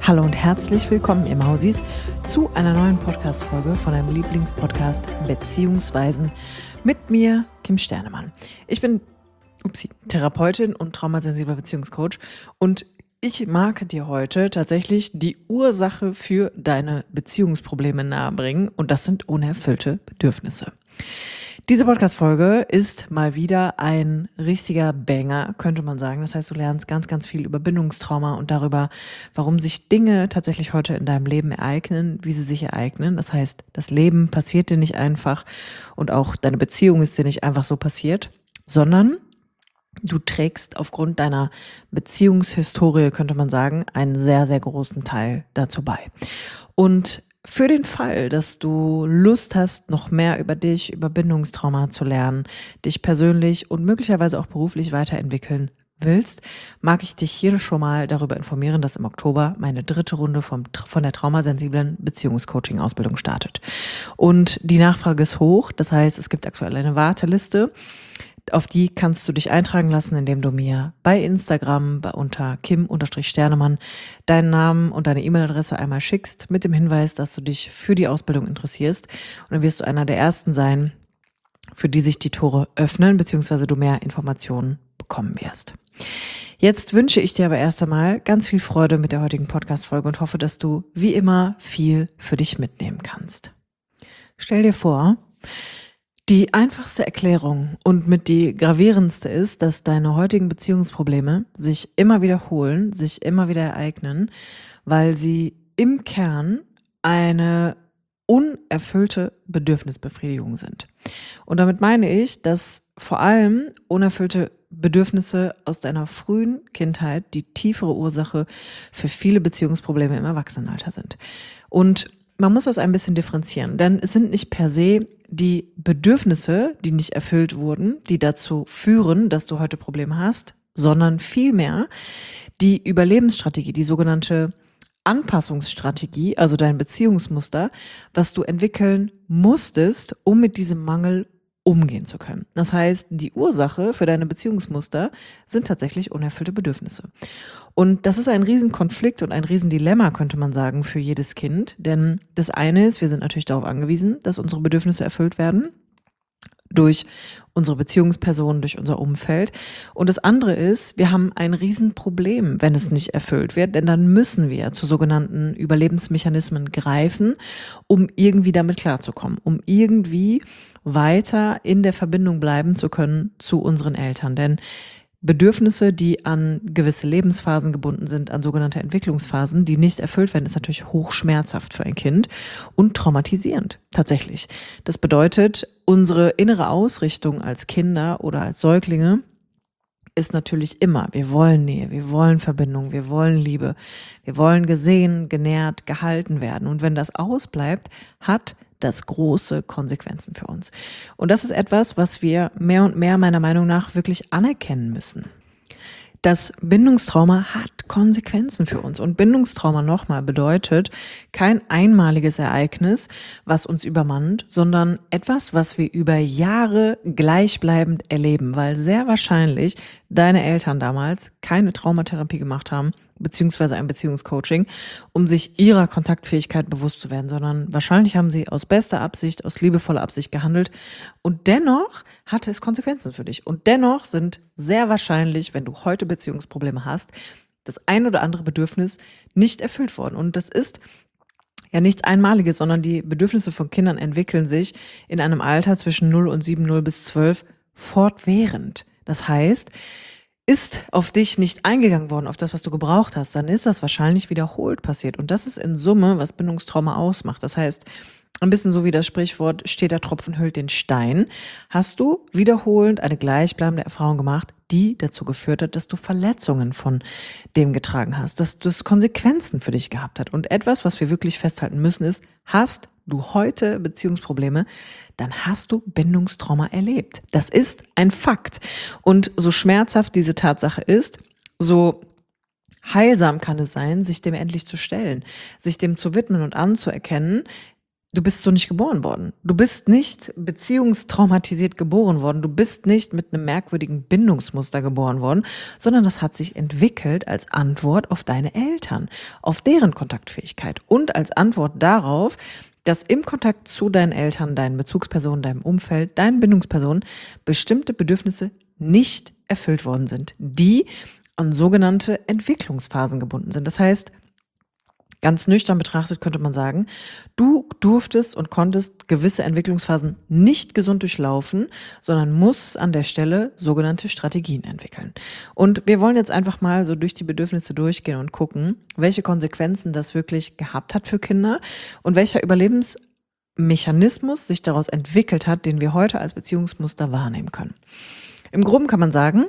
Hallo und herzlich willkommen, ihr Mausis, zu einer neuen Podcast-Folge von deinem Lieblingspodcast Beziehungsweisen mit mir, Kim Sternemann. Ich bin Therapeutin und traumasensibler Beziehungscoach und ich mag dir heute tatsächlich die Ursache für deine Beziehungsprobleme nahebringen und das sind unerfüllte Bedürfnisse. Diese Podcast-Folge ist mal wieder ein richtiger Banger, könnte man sagen. Das heißt, du lernst ganz, ganz viel über Bindungstrauma und darüber, warum sich Dinge tatsächlich heute in deinem Leben ereignen, wie sie sich ereignen. Das heißt, das Leben passiert dir nicht einfach und auch deine Beziehung ist dir nicht einfach so passiert, sondern du trägst aufgrund deiner Beziehungshistorie, könnte man sagen, einen sehr, sehr großen Teil dazu bei. Und für den Fall, dass du Lust hast, noch mehr über dich, über Bindungstrauma zu lernen, dich persönlich und möglicherweise auch beruflich weiterentwickeln willst, mag ich dich hier schon mal darüber informieren, dass im Oktober meine 3. Runde von der traumasensiblen Beziehungscoaching-Ausbildung startet. Und die Nachfrage ist hoch, das heißt, es gibt aktuell eine Warteliste. Auf die kannst du dich eintragen lassen, indem du mir bei Instagram unter Kim_Sternemann deinen Namen und deine E-Mail-Adresse einmal schickst mit dem Hinweis, dass du dich für die Ausbildung interessierst. Und dann wirst du einer der Ersten sein, für die sich die Tore öffnen, beziehungsweise du mehr Informationen bekommen wirst. Jetzt wünsche ich dir aber erst einmal ganz viel Freude mit der heutigen Podcast-Folge und hoffe, dass du wie immer viel für dich mitnehmen kannst. Stell dir vor, die einfachste Erklärung und mit die gravierendste ist, dass deine heutigen Beziehungsprobleme sich immer wiederholen, sich immer wieder ereignen, weil sie im Kern eine unerfüllte Bedürfnisbefriedigung sind. Und damit meine ich, dass vor allem unerfüllte Bedürfnisse aus deiner frühen Kindheit die tiefere Ursache für viele Beziehungsprobleme im Erwachsenenalter sind. Und man muss das ein bisschen differenzieren, denn es sind nicht per se die Bedürfnisse, die nicht erfüllt wurden, die dazu führen, dass du heute Probleme hast, sondern vielmehr die Überlebensstrategie, die sogenannte Anpassungsstrategie, also dein Beziehungsmuster, was du entwickeln musstest, um mit diesem Mangel umgehen zu können. Das heißt, die Ursache für deine Beziehungsmuster sind tatsächlich unerfüllte Bedürfnisse. Und das ist ein Riesenkonflikt und ein Riesendilemma, könnte man sagen, für jedes Kind. Denn das eine ist, wir sind natürlich darauf angewiesen, dass unsere Bedürfnisse erfüllt werden durch unsere Beziehungspersonen, durch unser Umfeld. Und das andere ist, wir haben ein Riesenproblem, wenn es nicht erfüllt wird, denn dann müssen wir zu sogenannten Überlebensmechanismen greifen, um irgendwie damit klarzukommen, um irgendwie weiter in der Verbindung bleiben zu können zu unseren Eltern. Denn Bedürfnisse, die an gewisse Lebensphasen gebunden sind, an sogenannte Entwicklungsphasen, die nicht erfüllt werden, ist natürlich hochschmerzhaft für ein Kind und traumatisierend, tatsächlich. Das bedeutet, unsere innere Ausrichtung als Kinder oder als Säuglinge ist natürlich immer, wir wollen Nähe, wir wollen Verbindung, wir wollen Liebe, wir wollen gesehen, genährt, gehalten werden. Und wenn das ausbleibt, hat das große Konsequenzen für uns. Und das ist etwas, was wir mehr und mehr meiner Meinung nach wirklich anerkennen müssen. Das Bindungstrauma hat Konsequenzen für uns. Und Bindungstrauma nochmal bedeutet kein einmaliges Ereignis, was uns übermannt, sondern etwas, was wir über Jahre gleichbleibend erleben, weil sehr wahrscheinlich deine Eltern damals keine Traumatherapie gemacht haben, beziehungsweise ein Beziehungscoaching, um sich ihrer Kontaktfähigkeit bewusst zu werden, sondern wahrscheinlich haben sie aus bester Absicht, aus liebevoller Absicht gehandelt und dennoch hatte es Konsequenzen für dich. Und dennoch sind sehr wahrscheinlich, wenn du heute Beziehungsprobleme hast, das ein oder andere Bedürfnis nicht erfüllt worden. Und das ist ja nichts Einmaliges, sondern die Bedürfnisse von Kindern entwickeln sich in einem Alter zwischen 0 und 7, 0 bis 12 fortwährend. Das heißt, ist auf dich nicht eingegangen worden, auf das, was du gebraucht hast, dann ist das wahrscheinlich wiederholt passiert. Und das ist in Summe, was Bindungstrauma ausmacht. Das heißt, ein bisschen so wie das Sprichwort, steht der Tropfen hüllt den Stein, hast du wiederholend eine gleichbleibende Erfahrung gemacht, die dazu geführt hat, dass du Verletzungen von dem getragen hast, dass das Konsequenzen für dich gehabt hat. Und etwas, was wir wirklich festhalten müssen, ist, hast du heute Beziehungsprobleme, dann hast du Bindungstrauma erlebt. Das ist ein Fakt. Und so schmerzhaft diese Tatsache ist, so heilsam kann es sein, sich dem endlich zu stellen, sich dem zu widmen und anzuerkennen, Du bist so nicht geboren worden. Du bist nicht beziehungstraumatisiert geboren worden. Du bist nicht mit einem merkwürdigen Bindungsmuster geboren worden, sondern das hat sich entwickelt als Antwort auf deine Eltern, auf deren Kontaktfähigkeit und als Antwort darauf, dass im Kontakt zu deinen Eltern, deinen Bezugspersonen, deinem Umfeld, deinen Bindungspersonen bestimmte Bedürfnisse nicht erfüllt worden sind, die an sogenannte Entwicklungsphasen gebunden sind. Das heißt, ganz nüchtern betrachtet könnte man sagen, du durftest und konntest gewisse Entwicklungsphasen nicht gesund durchlaufen, sondern musst an der Stelle sogenannte Strategien entwickeln. Und wir wollen jetzt einfach mal so durch die Bedürfnisse durchgehen und gucken, welche Konsequenzen das wirklich gehabt hat für Kinder und welcher Überlebensmechanismus sich daraus entwickelt hat, den wir heute als Beziehungsmuster wahrnehmen können. Im Groben kann man sagen,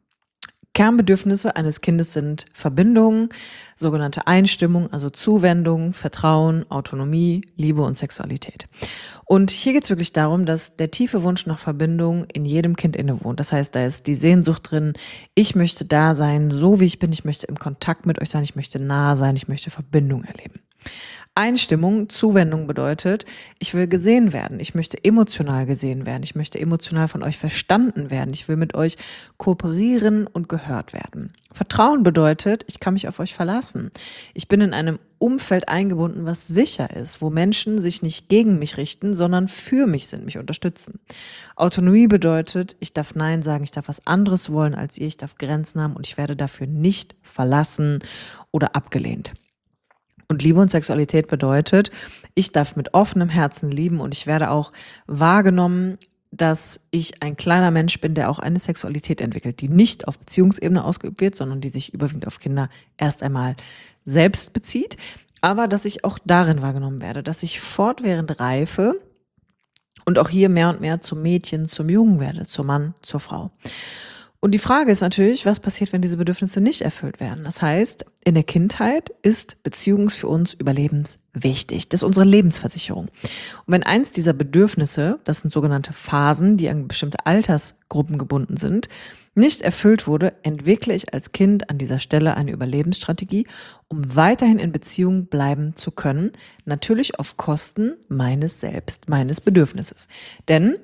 Kernbedürfnisse eines Kindes sind Verbindung, sogenannte Einstimmung, also Zuwendung, Vertrauen, Autonomie, Liebe und Sexualität. Und hier geht es wirklich darum, dass der tiefe Wunsch nach Verbindung in jedem Kind innewohnt. Das heißt, da ist die Sehnsucht drin, ich möchte da sein, so wie ich bin, ich möchte im Kontakt mit euch sein, ich möchte nah sein, ich möchte Verbindung erleben. Einstimmung, Zuwendung bedeutet, ich will gesehen werden, ich möchte emotional gesehen werden, ich möchte emotional von euch verstanden werden, ich will mit euch kooperieren und gehört werden. Vertrauen bedeutet, ich kann mich auf euch verlassen. Ich bin in einem Umfeld eingebunden, was sicher ist, wo Menschen sich nicht gegen mich richten, sondern für mich sind, mich unterstützen. Autonomie bedeutet, ich darf Nein sagen, ich darf was anderes wollen als ihr, ich darf Grenzen haben und ich werde dafür nicht verlassen oder abgelehnt. Und Liebe und Sexualität bedeutet, ich darf mit offenem Herzen lieben und ich werde auch wahrgenommen, dass ich ein kleiner Mensch bin, der auch eine Sexualität entwickelt, die nicht auf Beziehungsebene ausgeübt wird, sondern die sich überwiegend auf Kinder erst einmal selbst bezieht, aber dass ich auch darin wahrgenommen werde, dass ich fortwährend reife und auch hier mehr und mehr zum Mädchen, zum Jungen werde, zum Mann, zur Frau. Und die Frage ist natürlich, was passiert, wenn diese Bedürfnisse nicht erfüllt werden? Das heißt, in der Kindheit ist Beziehung für uns überlebenswichtig. Das ist unsere Lebensversicherung. Und wenn eins dieser Bedürfnisse, das sind sogenannte Phasen, die an bestimmte Altersgruppen gebunden sind, nicht erfüllt wurde, entwickle ich als Kind an dieser Stelle eine Überlebensstrategie, um weiterhin in Beziehung bleiben zu können. Natürlich auf Kosten meines Selbst, meines Bedürfnisses. Denn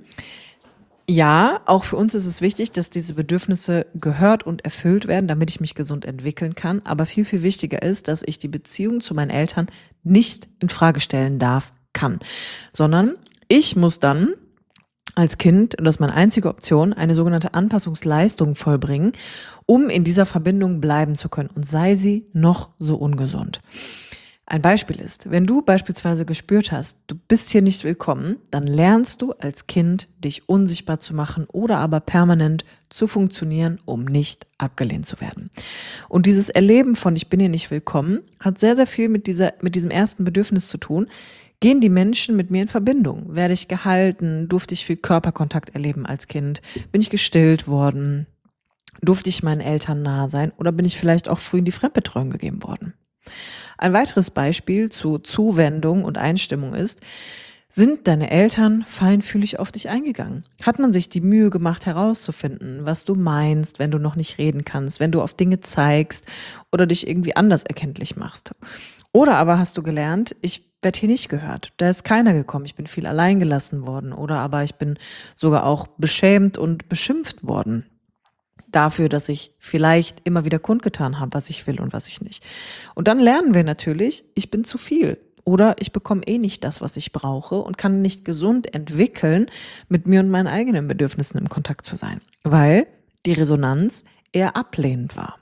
ja, auch für uns ist es wichtig, dass diese Bedürfnisse gehört und erfüllt werden, damit ich mich gesund entwickeln kann. Aber viel, viel wichtiger ist, dass ich die Beziehung zu meinen Eltern nicht in Frage stellen darf, kann. Sondern ich muss dann als Kind, und das ist meine einzige Option, eine sogenannte Anpassungsleistung vollbringen, um in dieser Verbindung bleiben zu können. Und sei sie noch so ungesund. Ein Beispiel ist, wenn du beispielsweise gespürt hast, du bist hier nicht willkommen, dann lernst du als Kind, dich unsichtbar zu machen oder aber permanent zu funktionieren, um nicht abgelehnt zu werden. Und dieses Erleben von ich bin hier nicht willkommen hat sehr, sehr viel mit diesem ersten Bedürfnis zu tun. Gehen die Menschen mit mir in Verbindung? Werde ich gehalten? Durfte ich viel Körperkontakt erleben als Kind? Bin ich gestillt worden? Durfte ich meinen Eltern nahe sein? Oder bin ich vielleicht auch früh in die Fremdbetreuung gegeben worden? Ein weiteres Beispiel zu Zuwendung und Einstimmung ist, sind deine Eltern feinfühlig auf dich eingegangen? Hat man sich die Mühe gemacht herauszufinden, was du meinst, wenn du noch nicht reden kannst, wenn du auf Dinge zeigst oder dich irgendwie anders erkenntlich machst? Oder aber hast du gelernt, ich werde hier nicht gehört, da ist keiner gekommen, ich bin viel allein gelassen worden oder aber ich bin sogar auch beschämt und beschimpft worden dafür, dass ich vielleicht immer wieder kundgetan habe, was ich will und was ich nicht. Und dann lernen wir natürlich, ich bin zu viel oder ich bekomme eh nicht das, was ich brauche und kann nicht gesund entwickeln, mit mir und meinen eigenen Bedürfnissen im Kontakt zu sein, weil die Resonanz eher ablehnend war.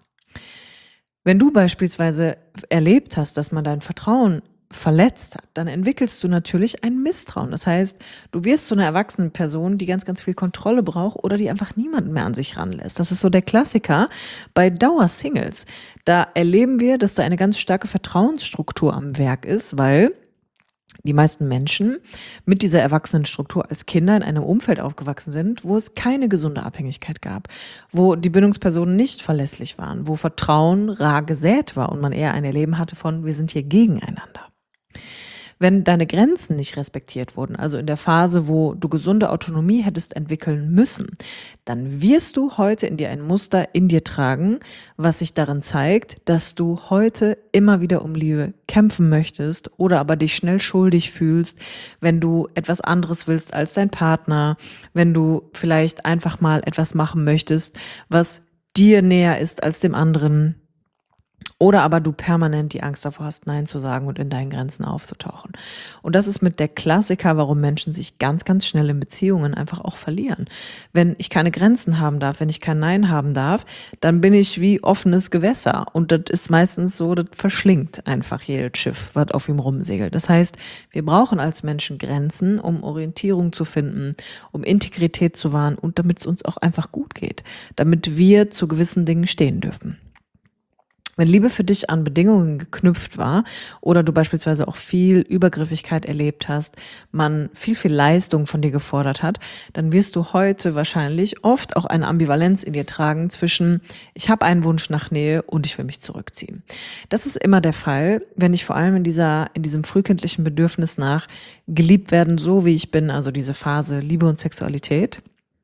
Wenn du beispielsweise erlebt hast, dass man dein Vertrauen verletzt hat, dann entwickelst du natürlich ein Misstrauen. Das heißt, du wirst zu einer erwachsenen Person, die ganz, ganz viel Kontrolle braucht oder die einfach niemanden mehr an sich ranlässt. Das ist so der Klassiker bei Dauersingles. Da erleben wir, dass da eine ganz starke Vertrauensstruktur am Werk ist, weil die meisten Menschen mit dieser Erwachsenenstruktur als Kinder in einem Umfeld aufgewachsen sind, wo es keine gesunde Abhängigkeit gab, wo die Bindungspersonen nicht verlässlich waren, wo Vertrauen rar gesät war und man eher ein Erleben hatte von, wir sind hier gegeneinander. Wenn deine Grenzen nicht respektiert wurden, also in der Phase, wo du gesunde Autonomie hättest entwickeln müssen, dann wirst du heute in dir ein Muster in dir tragen, was sich darin zeigt, dass du heute immer wieder um Liebe kämpfen möchtest oder aber dich schnell schuldig fühlst, wenn du etwas anderes willst als dein Partner, wenn du vielleicht einfach mal etwas machen möchtest, was dir näher ist als dem anderen. Oder aber du permanent die Angst davor hast, Nein zu sagen und in deinen Grenzen aufzutauchen. Und das ist mit der Klassiker, warum Menschen sich ganz, ganz schnell in Beziehungen einfach auch verlieren. Wenn ich keine Grenzen haben darf, wenn ich kein Nein haben darf, dann bin ich wie offenes Gewässer. Und das ist meistens so, das verschlingt einfach jedes Schiff, was auf ihm rumsegelt. Das heißt, wir brauchen als Menschen Grenzen, um Orientierung zu finden, um Integrität zu wahren und damit es uns auch einfach gut geht, damit wir zu gewissen Dingen stehen dürfen. Wenn Liebe für dich an Bedingungen geknüpft war oder du beispielsweise auch viel Übergriffigkeit erlebt hast, man viel Leistung von dir gefordert hat, dann wirst du heute wahrscheinlich oft auch eine Ambivalenz in dir tragen zwischen ich habe einen Wunsch nach Nähe und ich will mich zurückziehen. Das ist immer der Fall, wenn ich vor allem in diesem frühkindlichen Bedürfnis nach geliebt werden, so wie ich bin, also diese Phase Liebe und Sexualität,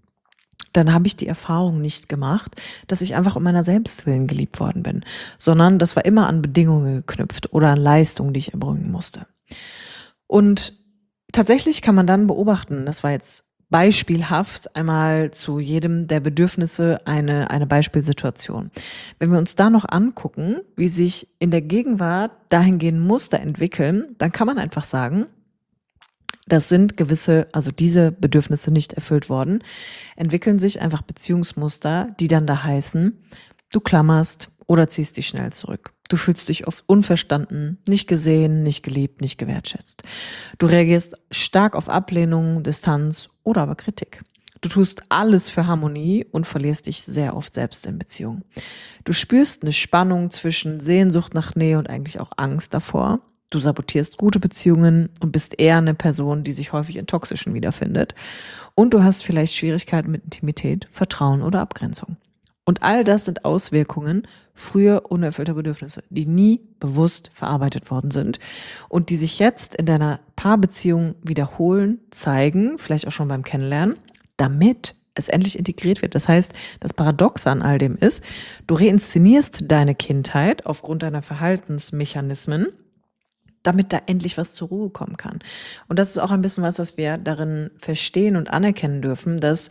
dann habe ich die Erfahrung nicht gemacht, dass ich einfach um meiner selbst willen geliebt worden bin, sondern das war immer an Bedingungen geknüpft oder an Leistungen, die ich erbringen musste. Und tatsächlich kann man dann beobachten, das war jetzt beispielhaft einmal zu jedem der Bedürfnisse eine Beispielsituation. Wenn wir uns da noch angucken, wie sich in der Gegenwart dahingehend Muster entwickeln, dann kann man einfach sagen, das sind also diese Bedürfnisse nicht erfüllt worden, entwickeln sich einfach Beziehungsmuster, die dann da heißen, du klammerst oder ziehst dich schnell zurück. Du fühlst dich oft unverstanden, nicht gesehen, nicht geliebt, nicht gewertschätzt. Du reagierst stark auf Ablehnung, Distanz oder aber Kritik. Du tust alles für Harmonie und verlierst dich sehr oft selbst in Beziehungen. Du spürst eine Spannung zwischen Sehnsucht nach Nähe und eigentlich auch Angst davor. Du sabotierst gute Beziehungen und bist eher eine Person, die sich häufig in toxischen wiederfindet. Und du hast vielleicht Schwierigkeiten mit Intimität, Vertrauen oder Abgrenzung. Und all das sind Auswirkungen früher unerfüllter Bedürfnisse, die nie bewusst verarbeitet worden sind und die sich jetzt in deiner Paarbeziehung wiederholen, zeigen, vielleicht auch schon beim Kennenlernen, damit es endlich integriert wird. Das heißt, das Paradoxe an all dem ist, du reinszenierst deine Kindheit aufgrund deiner Verhaltensmechanismen, damit da endlich was zur Ruhe kommen kann. Und das ist auch ein bisschen was wir darin verstehen und anerkennen dürfen, dass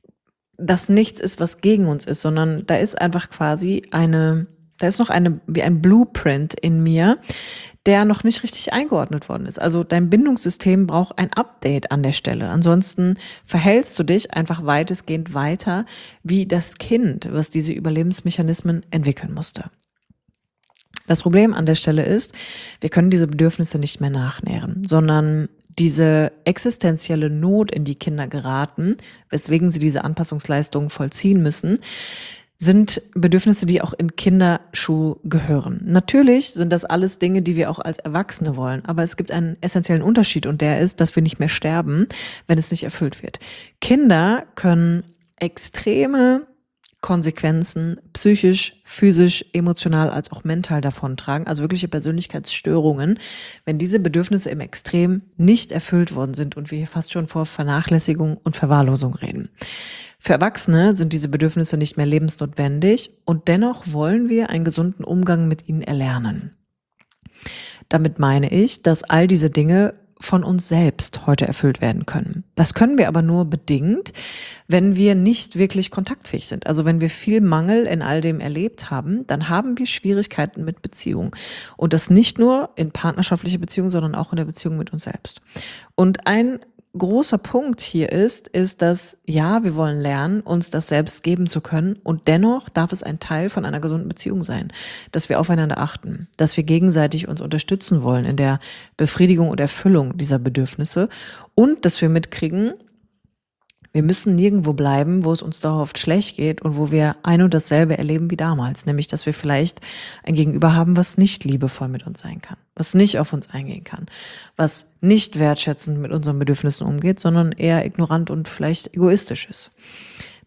das nichts ist, was gegen uns ist, sondern da ist einfach quasi da ist noch wie ein Blueprint in mir, der noch nicht richtig eingeordnet worden ist. Also dein Bindungssystem braucht ein Update an der Stelle. Ansonsten verhältst du dich einfach weitestgehend weiter wie das Kind, was diese Überlebensmechanismen entwickeln musste. Das Problem an der Stelle ist, wir können diese Bedürfnisse nicht mehr nachnähren, sondern diese existenzielle Not, in die Kinder geraten, weswegen sie diese Anpassungsleistungen vollziehen müssen, sind Bedürfnisse, die auch in Kinderschuh gehören. Natürlich sind das alles Dinge, die wir auch als Erwachsene wollen, aber es gibt einen essentiellen Unterschied und der ist, dass wir nicht mehr sterben, wenn es nicht erfüllt wird. Kinder können extreme Konsequenzen psychisch, physisch, emotional als auch mental davontragen, also wirkliche Persönlichkeitsstörungen, wenn diese Bedürfnisse im Extrem nicht erfüllt worden sind und wir hier fast schon vor Vernachlässigung und Verwahrlosung reden. Für Erwachsene sind diese Bedürfnisse nicht mehr lebensnotwendig und dennoch wollen wir einen gesunden Umgang mit ihnen erlernen. Damit meine ich, dass all diese Dinge von uns selbst heute erfüllt werden können. Das können wir aber nur bedingt, wenn wir nicht wirklich kontaktfähig sind. Also wenn wir viel Mangel in all dem erlebt haben, dann haben wir Schwierigkeiten mit Beziehung. Und das nicht nur in partnerschaftliche Beziehungen, sondern auch in der Beziehung mit uns selbst. Und ein großer Punkt hier ist, dass ja, wir wollen lernen, uns das selbst geben zu können und dennoch darf es ein Teil von einer gesunden Beziehung sein, dass wir aufeinander achten, dass wir gegenseitig uns unterstützen wollen in der Befriedigung und Erfüllung dieser Bedürfnisse und dass wir mitkriegen, wir müssen nirgendwo bleiben, wo es uns dauerhaft schlecht geht und wo wir ein und dasselbe erleben wie damals, nämlich dass wir vielleicht ein Gegenüber haben, was nicht liebevoll mit uns sein kann, was nicht auf uns eingehen kann, was nicht wertschätzend mit unseren Bedürfnissen umgeht, sondern eher ignorant und vielleicht egoistisch ist.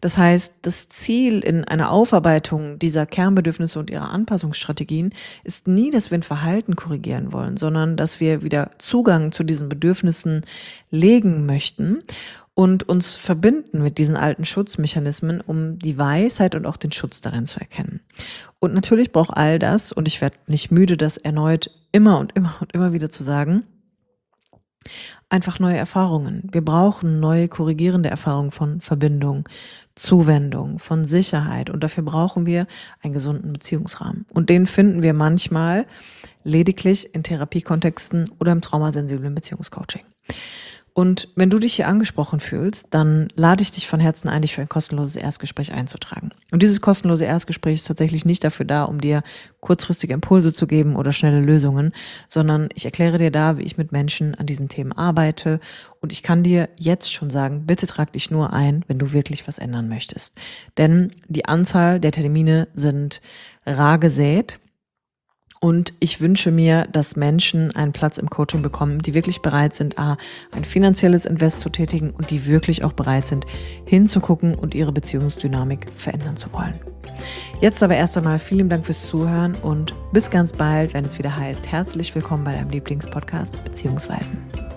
Das heißt, das Ziel in einer Aufarbeitung dieser Kernbedürfnisse und ihrer Anpassungsstrategien ist nie, dass wir ein Verhalten korrigieren wollen, sondern dass wir wieder Zugang zu diesen Bedürfnissen legen möchten und uns verbinden mit diesen alten Schutzmechanismen, um die Weisheit und auch den Schutz darin zu erkennen. Und natürlich braucht all das, und ich werde nicht müde, das erneut immer und immer und immer wieder zu sagen, einfach neue Erfahrungen. Wir brauchen neue korrigierende Erfahrungen von Verbindung, Zuwendung, von Sicherheit, und dafür brauchen wir einen gesunden Beziehungsrahmen. Und den finden wir manchmal lediglich in Therapiekontexten oder im traumasensiblen Beziehungscoaching. Und wenn du dich hier angesprochen fühlst, dann lade ich dich von Herzen ein, dich für ein kostenloses Erstgespräch einzutragen. Und dieses kostenlose Erstgespräch ist tatsächlich nicht dafür da, um dir kurzfristige Impulse zu geben oder schnelle Lösungen, sondern ich erkläre dir da, wie ich mit Menschen an diesen Themen arbeite. Und ich kann dir jetzt schon sagen, bitte trag dich nur ein, wenn du wirklich was ändern möchtest. Denn die Anzahl der Termine sind rar gesät. Und ich wünsche mir, dass Menschen einen Platz im Coaching bekommen, die wirklich bereit sind, ein finanzielles Invest zu tätigen und die wirklich auch bereit sind, hinzugucken und ihre Beziehungsdynamik verändern zu wollen. Jetzt aber erst einmal vielen Dank fürs Zuhören und bis ganz bald, wenn es wieder heißt, herzlich willkommen bei deinem Lieblingspodcast Beziehungsweisen.